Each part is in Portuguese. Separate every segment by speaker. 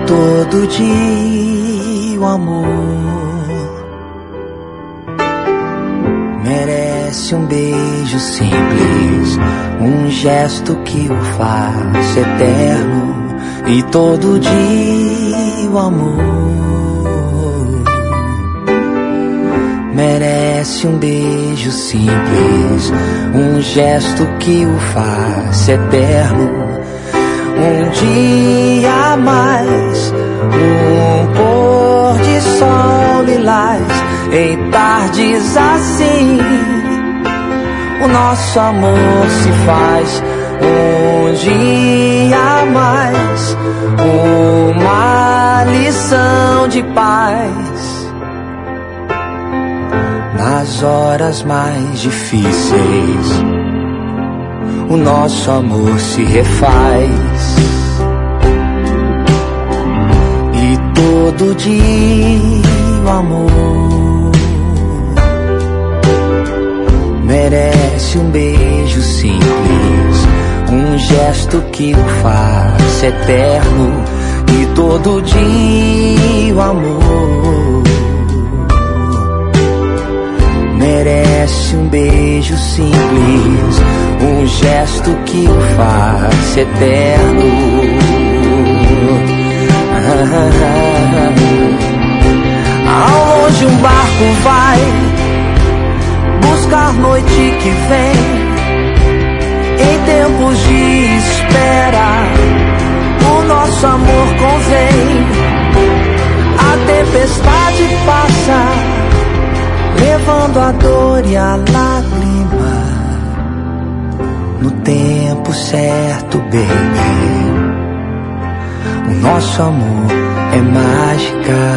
Speaker 1: todo dia o amor merece um beijo simples, um gesto que o faz eterno. E todo dia o amor merece um beijo simples, um gesto que o faz eterno. Um dia a mais, um pôr de sol lilás, em tardes assim, o nosso amor se faz. Um dia a mais, uma lição de paz. Nas horas mais difíceis, o nosso amor se refaz. E todo dia o amor merece um beijo simples, um gesto que o faz eterno. E todo dia o amor merece um beijo simples, um gesto que o faz eterno. Ao longe um barco vai buscar noite que vem. Em tempos de espera, o nosso amor convém. A tempestade passa, levando a dor e a lágrima. No tempo certo, baby, o nosso amor é mágica.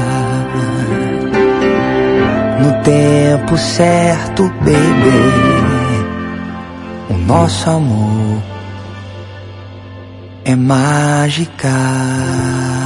Speaker 1: No tempo certo, baby, o nosso amor é mágica.